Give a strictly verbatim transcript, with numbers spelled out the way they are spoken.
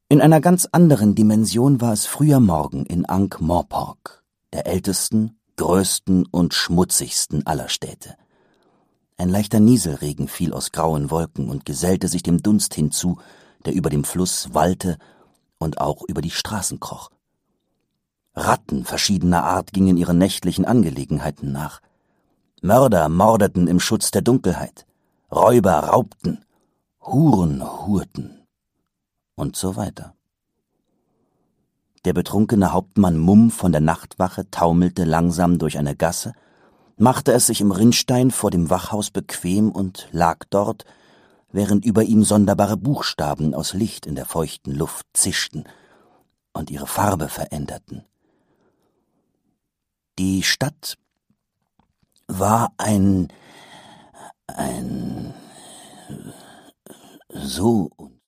In einer ganz anderen Dimension war es früher Morgen in Ankh-Morpork, der ältesten, größten und schmutzigsten aller Städte. Ein leichter Nieselregen fiel aus grauen Wolken und gesellte sich dem Dunst hinzu, der über dem Fluss wallte und auch über die Straßen kroch. Ratten verschiedener Art gingen ihren nächtlichen Angelegenheiten nach. Mörder mordeten im Schutz der Dunkelheit, Räuber raubten, Huren hurten und so weiter. Der betrunkene Hauptmann Mumm von der Nachtwache taumelte langsam durch eine Gasse, machte es sich im Rinnstein vor dem Wachhaus bequem und lag dort, während über ihm sonderbare Buchstaben aus Licht in der feuchten Luft zischten und ihre Farbe veränderten. Die Stadt war ein, ein, so